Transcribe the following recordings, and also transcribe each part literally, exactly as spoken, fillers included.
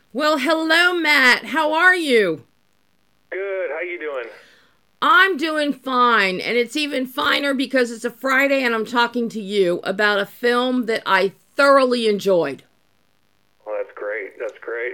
Well, hello, Matt. How are you? Good. How you doing? I'm doing fine, and it's even finer because it's a Friday and I'm talking to you about a film that I thoroughly enjoyed. Well, that's great. That's great.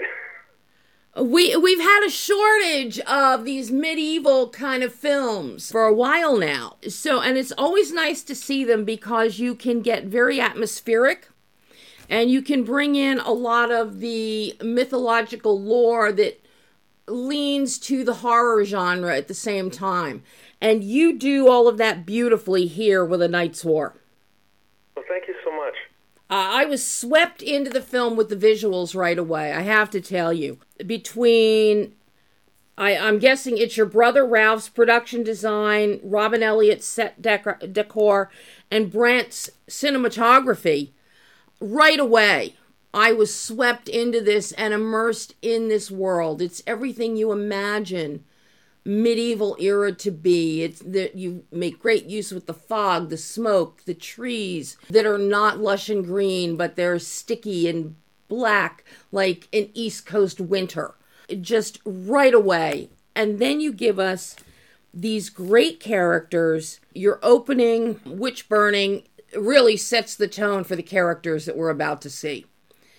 We we've had a shortage of these medieval kind of films for a while now. So, and it's always nice to see them because you can get very atmospheric and you can bring in a lot of the mythological lore that leans to the horror genre at the same time. And you do all of that beautifully here with A Knight's War. Well, thank you so much. Uh, I was swept into the film with the visuals right away, I have to tell you. Between, I, I'm guessing it's your brother Ralph's production design, Robin Elliott's set dec- decor, and Brant's cinematography, right away, I was swept into this and immersed in this world. It's everything you imagine medieval era to be. It's that you make great use with the fog, the smoke, the trees that are not lush and green, but they're sticky and black like an East Coast winter. Just right away. And then you give us these great characters. Your opening, witch burning, really sets the tone for the characters that we're about to see.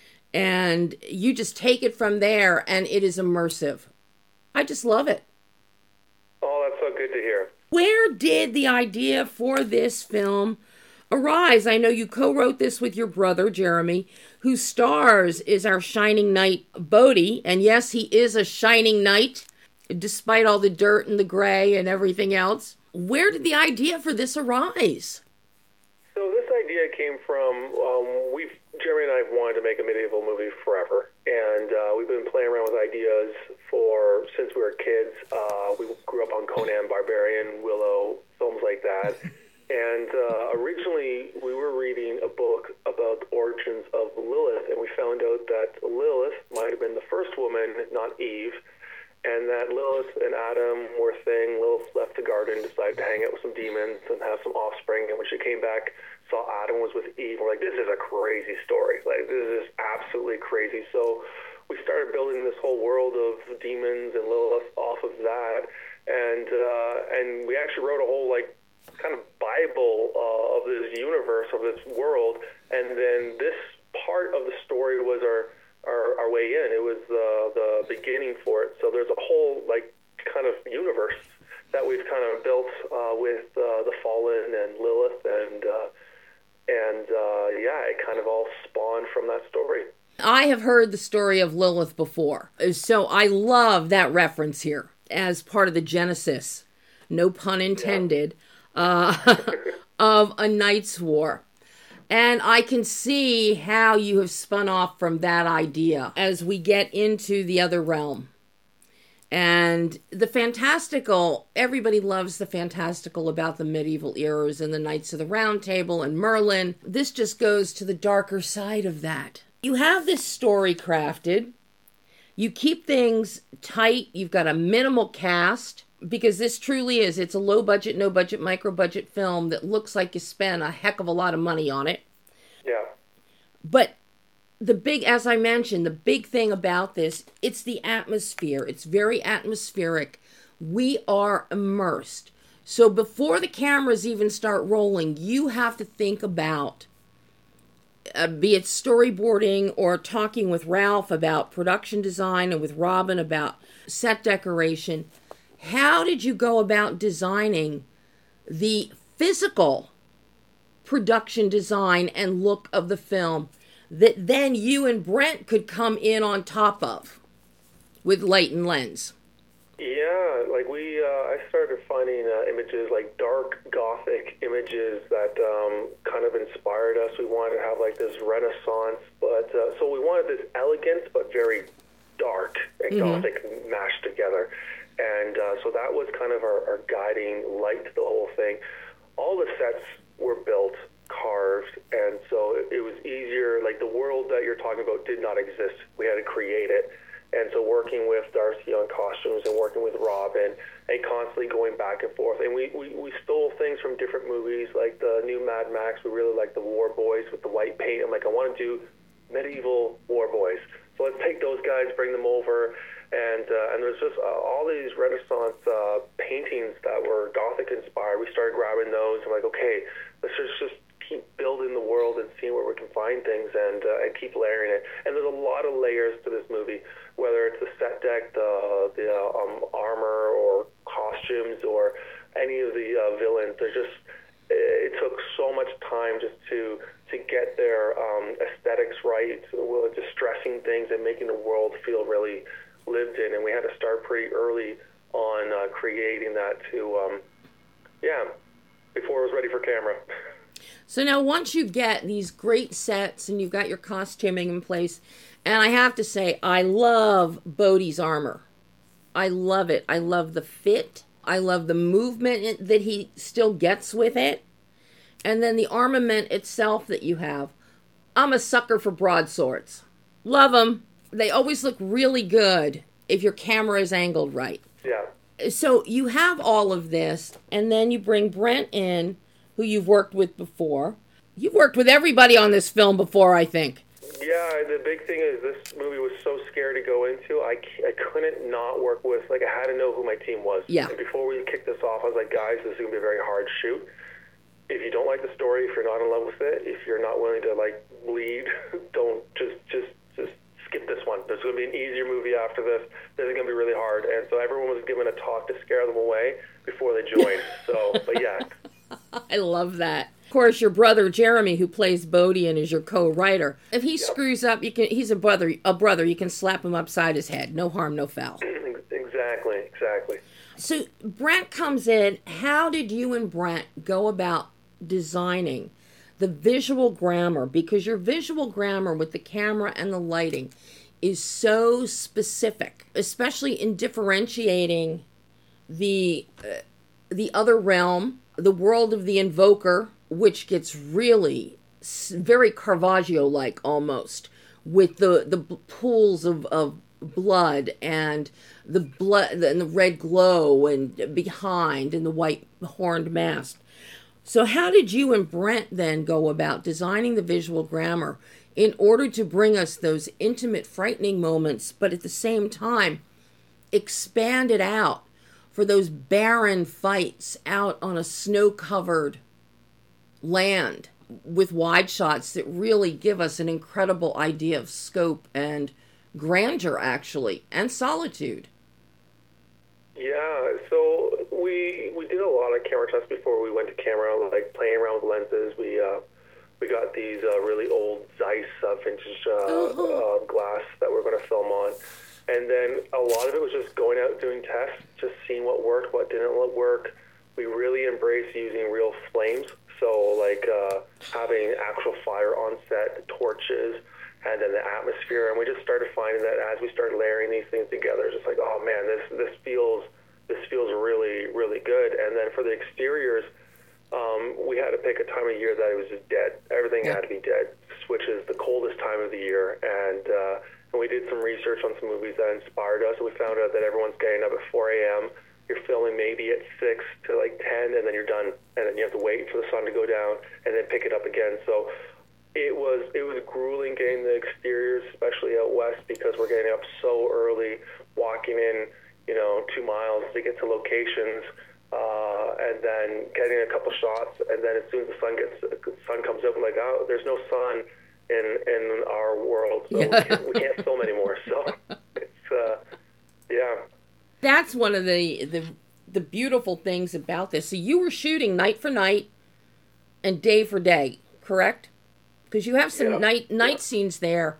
And you just take it from there, and it is immersive. I just love it. Oh, that's so good to hear. Where did the idea for this film arise? I know you co-wrote this with your brother, Jeremy, whose stars is our shining knight, Bodhi. And yes, he is a shining knight, despite all the dirt and the gray and everything else. Where did the idea for this arise? So this idea came from, um, we've, Jeremy and I have wanted to make a medieval movie forever. And uh, we've been playing around with ideas for, since we were kids. Uh, we grew up on Conan, Barbarian, Willow, films like that. And uh, originally we were reading a book about the origins of Lilith, and we found out that Lilith might have been the first woman, not Eve, and that Lilith and Adam were a thing. Lilith left the garden, decided to hang out with some demons and have some offspring, and when she came back, saw Adam was with Eve. We're like, this is a crazy story. Like, this is absolutely crazy. So we started building this whole world of demons and Lilith off of that, and uh, and we actually wrote a whole, like, kind of Bible uh, of this universe, of this world, and then this part of the story was our our, our way in. It was the the beginning for it. So there's a whole, like, kind of universe that we've kind of built uh, with uh, the Fallen and Lilith, and uh, and uh, yeah, it kind of all spawned from that story. I have heard the story of Lilith before, so I love that reference here as part of the genesis, no pun intended, yeah. uh, of A Knight's War. And I can see how you have spun off from that idea as we get into the other realm. And the fantastical, everybody loves the fantastical about the medieval eras and the Knights of the Round Table and Merlin. This just goes to the darker side of that. You have this story crafted. You keep things tight. You've got a minimal cast, because this truly is, it's a low budget, no budget, micro budget film that looks like you spent a heck of a lot of money on it. Yeah. But the big, as I mentioned, the big thing about this, it's the atmosphere. It's very atmospheric. We are immersed. So before the cameras even start rolling, you have to think about, uh, be it storyboarding or talking with Ralph about production design and with Robin about set decoration. How did you go about designing the physical production design and look of the film that then you and Brent could come in on top of with light and lens? Yeah, like we, uh, I started finding uh, images, like dark gothic images that um, kind of inspired us. We wanted to have like this Renaissance, but uh, so we wanted this elegant but very dark and mm-hmm. gothic mashed together. And uh, so that was kind of our, our guiding light to the whole thing. All the sets were built, carved, and so it, it was easier. Like, the world that you're talking about did not exist. We had to create it. And so working with Darcy on costumes and working with Robin and constantly going back and forth. And we, we, we stole things from different movies, like the new Mad Max. We really like the War Boys with the white paint. I'm like, I want to do medieval War Boys. So let's take those guys, bring them over. And uh, and there's just uh, all these Renaissance uh, paintings that were Gothic inspired. We started grabbing those. I'm like, okay, let's just, just keep building the world and seeing where we can find things and uh, and keep layering it. And there's a lot of layers to this movie, whether it's the set deck, the the uh, um, armor, or costumes, or any of the uh, villains. They're just it took so much time just to to get their um, aesthetics right, just stressing things and making the world feel really lived in, and we had to start pretty early on uh, creating that to, um, yeah, before it was ready for camera. So now once you get these great sets and you've got your costuming in place, and I have to say, I love Bodhi's armor. I love it. I love the fit. I love the movement that he still gets with it. And then the armament itself that you have. I'm a sucker for broadswords. Love them. They always look really good if your camera is angled right. Yeah. So you have all of this, and then you bring Brent in, who you've worked with before. You've worked with everybody on this film before, I think. Yeah, the big thing is this movie was so scary to go into. I, I couldn't not work with, like, I had to know who my team was. Yeah. And before we kicked this off, I was like, guys, this is going to be a very hard shoot. If you don't like the story, if you're not in love with it, if you're not willing to, like, bleed, don't just, just, just skip this one. There's going to be an easier movie after this. This is going to be really hard. And so everyone was given a talk to scare them away before they joined. So, but yeah. I love that. Of course, your brother Jeremy, who plays Bodhi and is your co-writer, if he yep. screws up, you can. He's a brother. A brother. You can slap him upside his head. No harm, no foul. Exactly. Exactly. So Brent comes in. How did you and Brent go about designing the visual grammar? Because your visual grammar with the camera and the lighting is so specific, especially in differentiating the uh, the other realm, the world of the Invoker, which gets really very Caravaggio-like almost, with the the pools of, of blood and the blood and the red glow and behind and the white horned mask. So how did you and Brent then go about designing the visual grammar in order to bring us those intimate, frightening moments, but at the same time expand it out for those barren fights out on a snow-covered land with wide shots that really give us an incredible idea of scope and grandeur, actually, and solitude? Yeah, so we we did a lot of camera tests before we went to camera, like playing around with lenses. We uh, we got these uh, really old Zeiss uh, vintage uh, uh-huh. uh, glass that we're going to film on. And then a lot of it was just going out doing tests, just seeing what worked, what didn't work. We really embraced using real flames. So like uh, having actual fire on set, torches, and then the atmosphere. And we just started finding that as we started layering these things together, it's just like, oh man, this this feels this feels really, really good. And then for the exteriors, um, we had to pick a time of year that it was just dead. Everything yeah. had to be dead, which is the coldest time of the year. And uh, and we did some research on some movies that inspired us. And we found out that everyone's getting up at four a.m. You're filming maybe at six to like ten, and then you're done. And then you have to wait for the sun to go down and then pick it up again. So it was it was grueling getting the exteriors, especially out west, because we're getting up so early, walking in, you know, two miles to get to locations, uh, and then getting a couple shots. And then as soon as the sun gets the sun comes up, I'm like, oh, there's no sun in in our world, so yeah. we, can't, we can't film anymore. So it's uh, yeah. That's one of the, the the beautiful things about this. So you were shooting night for night and day for day, correct? Because you have some yeah. night night yeah. scenes there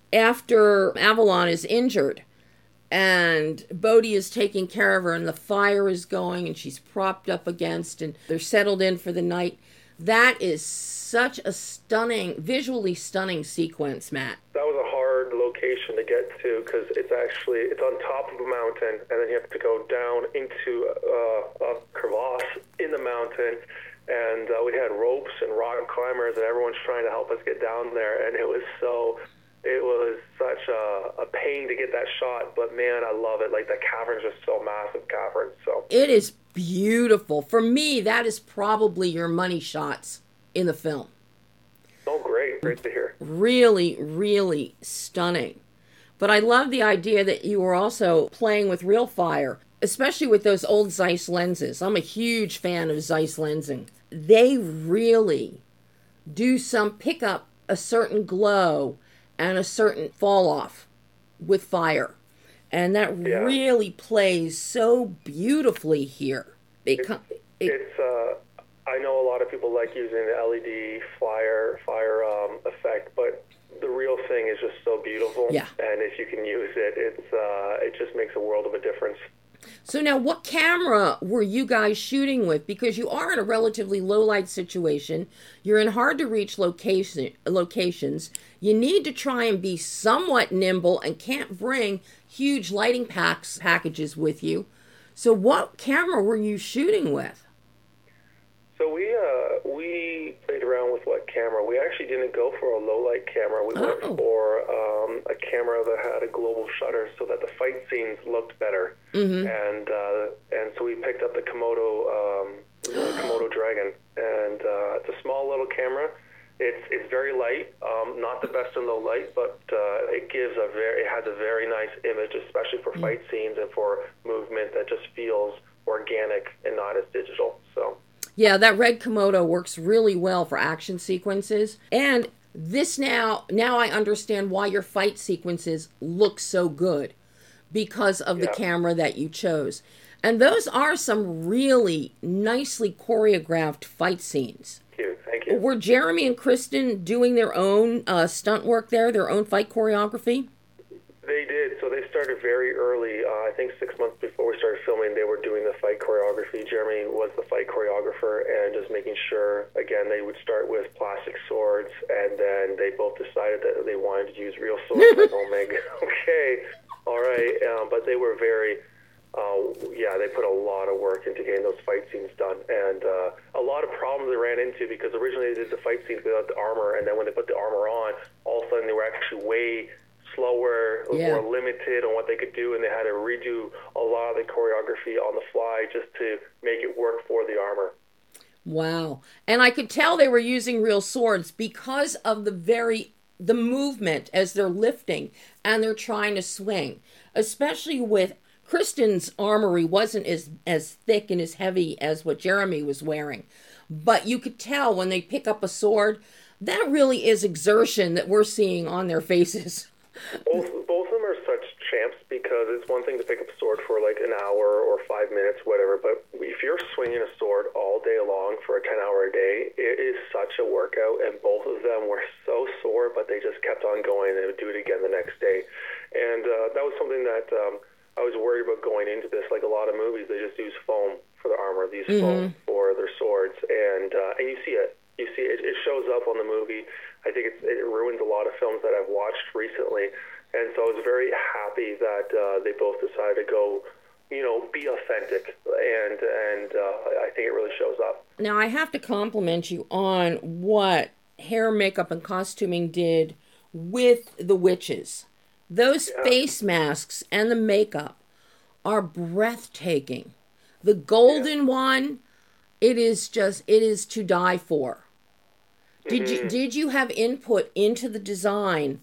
after Avalon is injured and Bodhi is taking care of her and the fire is going and she's propped up against and they're settled in for the night. That is such a stunning, visually stunning sequence, Matt. That was a hard location to get to because it's actually, it's on top of a mountain and then you have to go down into uh, a crevasse in the mountain. And uh, we had ropes and rock climbers, and everyone's trying to help us get down there. And it was so, it was such a, a pain to get that shot. But man, I love it. Like the cavern's just so massive cavern. So it is beautiful. For me, that is probably your money shots in the film. Oh, great! Great to hear. Really, really stunning. But I love the idea that you were also playing with real fire, especially with those old Zeiss lenses. I'm a huge fan of Zeiss lensing. They really do some pick up a certain glow and a certain fall off with fire. And that yeah. really plays so beautifully here. It, it's, it, it's uh, I know a lot of people like using the L E D fire fire um, effect, but the real thing is just so beautiful. Yeah. And if you can use it, it's uh, it just makes a world of a difference. So now, what camera were you guys shooting with? Because you are in a relatively low light situation. You're in hard to reach location locations. You need to try and be somewhat nimble and can't bring huge lighting packs packages with you. So what camera were you shooting with? So we uh, we played around with what camera. We actually didn't go for a low light camera. We went Oh. for um, a camera that had a global shutter so that the fight scenes looked better. Mm-hmm. And uh, and so we picked up the Komodo um, the Komodo Dragon, and uh, it's a small little camera. It's it's very light, um, not the best in low light, but uh, it gives a very it has a very nice image, especially for fight scenes and for movement that just feels organic and not as digital. So. Yeah, that red Komodo works really well for action sequences. And this now, now I understand why your fight sequences look so good, because of the Yeah. camera that you chose. And those are some really nicely choreographed fight scenes. Thank you. Thank you. Were Jeremy and Kristen doing their own uh, stunt work there, their own fight choreography? They did. So they started very early. Uh, I think six months before we started filming, they were doing the fight choreography. Jeremy was the fight choreographer, and just making sure, again, they would start with plastic swords, and then they both decided that they wanted to use real swords. Like, oh, Meg, okay, all right. Um, but they were very, uh, yeah, they put a lot of work into getting those fight scenes done. And uh, a lot of problems they ran into, because originally they did the fight scenes without the armor, and then when they put the armor on, all of a sudden they were actually way slower, Yeah. more limited on what they could do, and they had to redo a lot of the choreography on the fly just to make it work for the armor. Wow. And I could tell they were using real swords because of the very, the movement as they're lifting and they're trying to swing. Especially with Kristen's armory wasn't as, as thick and as heavy as what Jeremy was wearing. But you could tell when they pick up a sword, that really is exertion that we're seeing on their faces. Both, both of them are such champs, because it's one thing to pick up a sword for like an hour or five minutes, whatever, but if you're swinging a sword all day long for a ten hour a day, it is such a workout, and both of them were so sore, but they just kept on going, and they would do it again the next day. And uh, that was something that um, I was worried about going into this. Like a lot of movies, they just use foam for the armor, they use Mm-hmm. foam for their swords, and uh, and you see it. You see it, it shows up on the movie. I think it's, it ruins a lot of films that I've watched recently. And so I was very happy that uh, they both decided to go, you know, be authentic. And, and uh, I think it really shows up. Now, I have to compliment you on what hair, makeup, and costuming did with the witches. Those Yeah. face masks and the makeup are breathtaking. The golden one, it is just, it is to die for. Did Mm-hmm. you did you have input into the design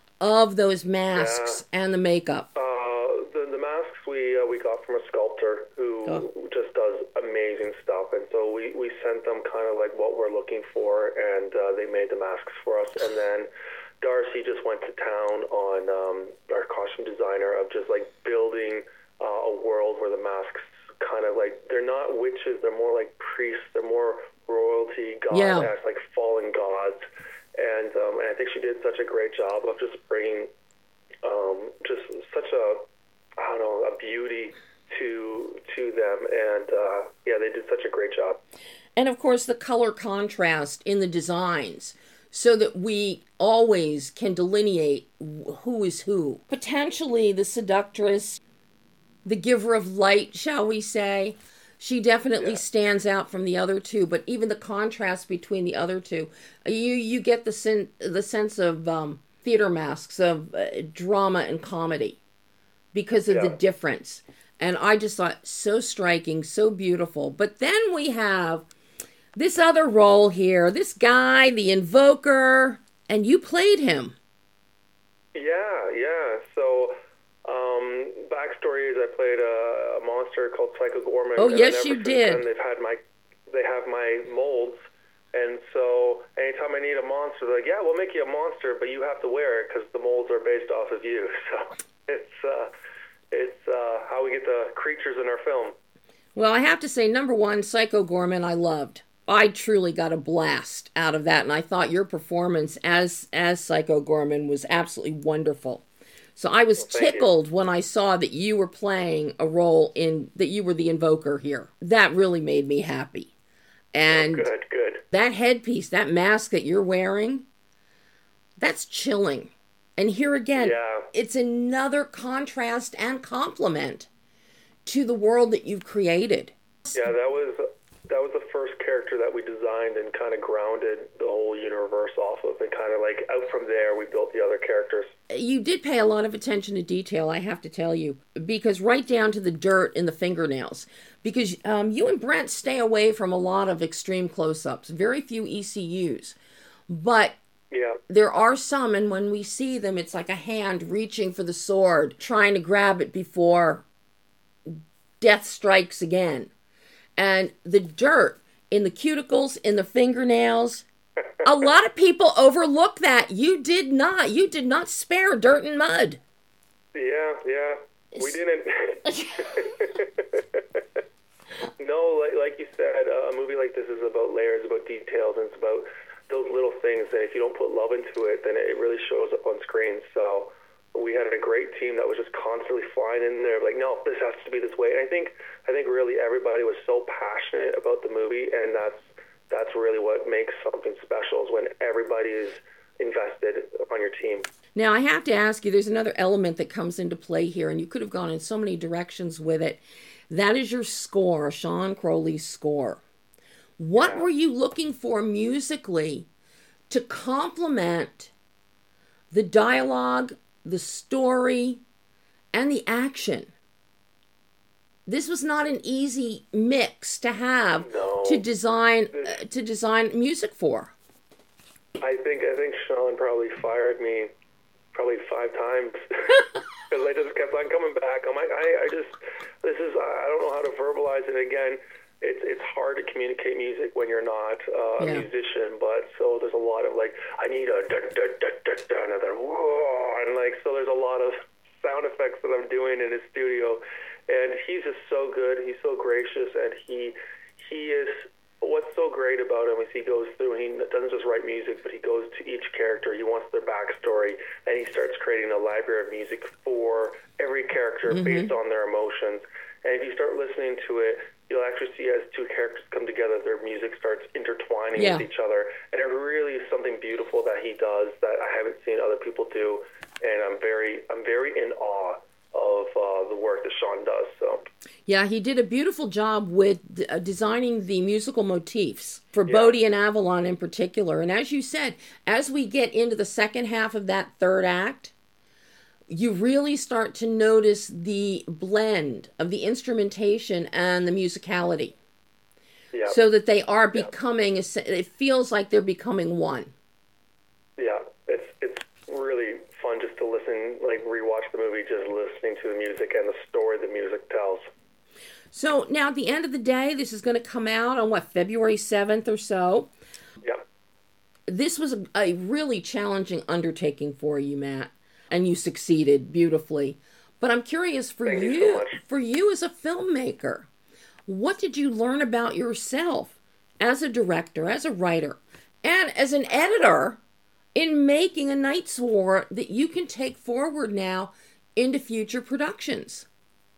of those masks and the makeup? Uh, the, the masks we uh, we got from a sculptor who Oh. just does amazing stuff. And so we, we sent them kind of like what we're looking for, and uh, they made the masks for us. And then Darcy just went to town on um, our costume designer of just like building uh, a world where the masks kind of like, they're not witches, they're more like priests, they're more royalty, gods, Yeah. like fallen gods. And, um, and I think she did such a great job of just bringing um, just such a, I don't know, a beauty to to them. And uh, yeah, they did such a great job. And of course, the color contrast in the designs, so that we always can delineate who is who. Potentially the seductress, the giver of light, shall we say. She definitely Yeah. stands out from the other two, but even the contrast between the other two, you you get the sen- the sense of um, theater masks, of uh, drama and comedy, because of the Yeah. difference. And I just thought, so striking, so beautiful. But then we have this other role here, this guy, the Invoker, and you played him. Yeah, yeah. So I played a, a monster called Psycho Gorman. Oh, and yes, ever you since did. Then they've had my, they have my molds, and so anytime I need a monster, they're like, yeah, we'll make you a monster, but you have to wear it because the molds are based off of you. So it's uh, it's uh, how we get the creatures in our film. Well, I have to say, number one, Psycho Gorman, I loved. I truly got a blast out of that, and I thought your performance as as Psycho Gorman was absolutely wonderful. So I was well, tickled you. when I saw that you were playing a role in, that you were the invoker here. That really made me happy. And oh, good, good. That headpiece, that mask that you're wearing, that's chilling. And here again, yeah. it's another contrast and compliment to the world that you've created. Yeah, that was that was the first character that we designed and kind of grounded the whole universe off of, and kind of like out from there we built the other characters. You did pay a lot of attention to detail, I have to tell you, because right down to the dirt in the fingernails. Because um, you and Brent stay away from a lot of extreme close-ups, very few E C Us, but yeah. There are some, and when we see them, it's like a hand reaching for the sword, trying to grab it before death strikes again. And the dirt in the cuticles, in the fingernails, a lot of people overlook that. You did not. You did not spare dirt and mud. Yeah, yeah. We didn't. No, like, like you said, uh, a movie like this is about layers, about details, and it's about those little things that if you don't put love into it, then it really shows up on screen. So we had a great team that was just constantly flying in there, like, no, this has to be this way. And I think, I think really everybody was so passionate about the movie, and that's that's really what makes something special, is when everybody is invested on your team. Now, I have to ask you, there's another element that comes into play here, and you could have gone in so many directions with it. That is your score, Sean Crowley's score. What Yeah. were you looking for musically to complement the dialogue, the story, and the action? This was not an easy mix to have No. to design uh, to design music for. I think I think Sean probably fired me probably five times because I just kept on coming back. I'm like, I, I just this is I don't know how to verbalize it again. It's it's hard to communicate music when you're not uh, a Yeah. musician, but so there's a lot of like I need a da da da da da and then whoa, and like so there's a lot of sound effects that I'm doing in his studio, and he's just so good. He's so gracious, and he he is. What's so great about him is he goes through and he doesn't just write music, but he goes to each character. He wants their backstory, and he starts creating a library of music for every character Mm-hmm. based on their emotions. And if you start listening to it, you'll actually see as two characters come together, their music starts intertwining Yeah. with each other. And it really is something beautiful that he does that I haven't seen other people do. And I'm very, I'm very in awe of uh, the work that Sean does. So. Yeah, he did a beautiful job with uh, designing the musical motifs for Yeah. Bodhi and Avalon in particular. And as you said, as we get into the second half of that third act, you really start to notice the blend of the instrumentation and the musicality. Yeah. So that they are becoming, it feels like they're becoming one. Yeah, it's it's really fun just to listen, like rewatch the movie, just listening to the music and the story the music tells. So now at the end of the day, this is going to come out on what, February seventh or so. Yeah. This was a, a really challenging undertaking for you, Matt, and you succeeded beautifully. But I'm curious for Thank you you, so much. for you as a filmmaker, what did you learn about yourself as a director, as a writer, and as an editor in making A Night's War that you can take forward now into future productions?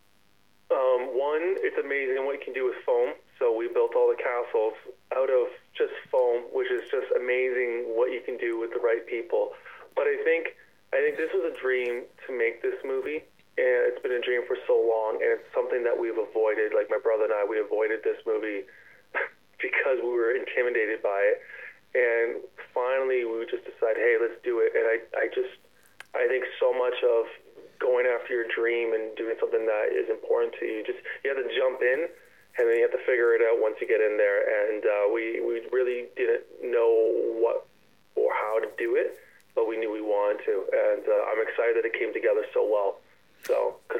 Um, one, it's amazing what you can do with foam. So we built all the castles out of just foam, which is just amazing what you can do with the right people. But I think I think this was a dream to make this movie, and it's been a dream for so long, and it's something that we've avoided. Like my brother and I, we avoided this movie because we were intimidated by it. And finally, we would just decide, hey, let's do it. And I, I just, I think so much of going after your dream and doing something that is important to you, just you have to jump in, and then you have to figure it out once you get in there. And uh, we, we really didn't know what or how to do it, but we knew we wanted to. And uh, I'm excited that it came together so well. So, because I don't know if we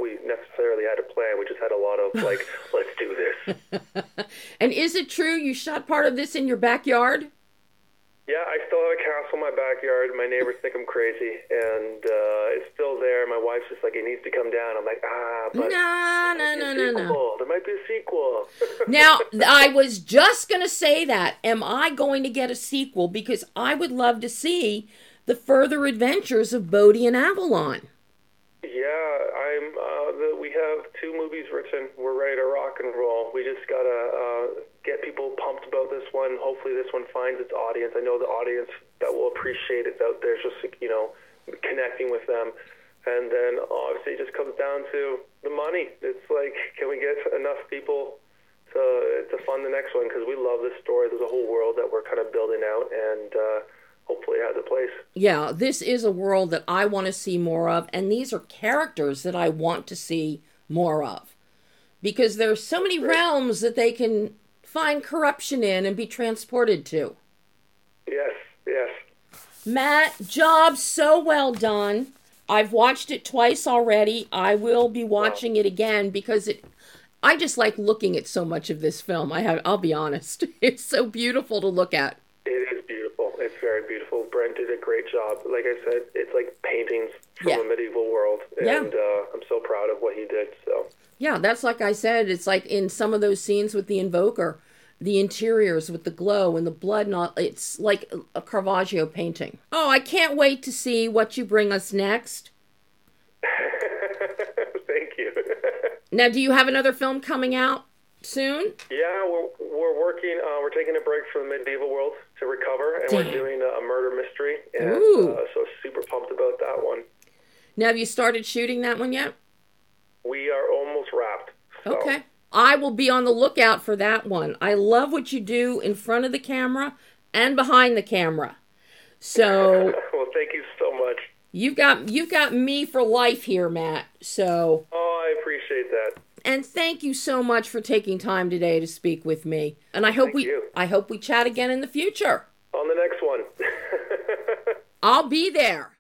we necessarily had a plan. We just had a lot of, like, let's do this. And is it true you shot part of this in your backyard? Yeah, I still have a castle in my backyard. My neighbors think I'm crazy, and uh, it's still there. My wife's just like, it needs to come down. I'm like, ah, but no, no, no, no, no. There might be a sequel. Now, I was just going to say that. Am I going to get a sequel? Because I would love to see the further adventures of Bodhi and Avalon. Yeah, I'm. Uh, the, we have two movies written. We're ready to rock and roll. We just gotta uh, get people pumped about this one. Hopefully, this one finds its audience. I know the audience that will appreciate it out there. Just, you know, connecting with them, and then obviously it just comes down to the money. It's like, can we get enough people to to fund the next one? Because we love this story. There's a whole world that we're kind of building out, and uh, hopefully it has a place. Yeah, this is a world that I want to see more of, and these are characters that I want to see more of. Because there's so many realms that they can find corruption in and be transported to. Yes, yes. Matt, job so well done. I've watched it twice already. I will be watching wow. it again because it. I just like looking at so much of this film. I have. I'll be honest. It's so beautiful to look at. It is beautiful. It's very beautiful. Brent did a great job. Like I said, it's like paintings from yeah. a medieval world, and yeah. uh, I'm so proud of what he did. So yeah, that's like I said. It's like in some of those scenes with the Invoker, the interiors with the glow and the blood. And all, it's like a Caravaggio painting. Oh, I can't wait to see what you bring us next. Thank you. Now, do you have another film coming out soon? Yeah, we're we're working. Uh, we're taking a break from the medieval world to recover, and Damn. we're doing a, a murder mystery. And Ooh. Uh, so super pumped about that one. Now, have you started shooting that one yet? We are almost wrapped. So. Okay. I will be on the lookout for that one. I love what you do in front of the camera and behind the camera. So well, thank you so much. You've got you've got me for life here, Matt. So oh, I appreciate that. And thank you so much for taking time today to speak with me. And I hope thank we you. I hope we chat again in the future. On the next one. I'll be there.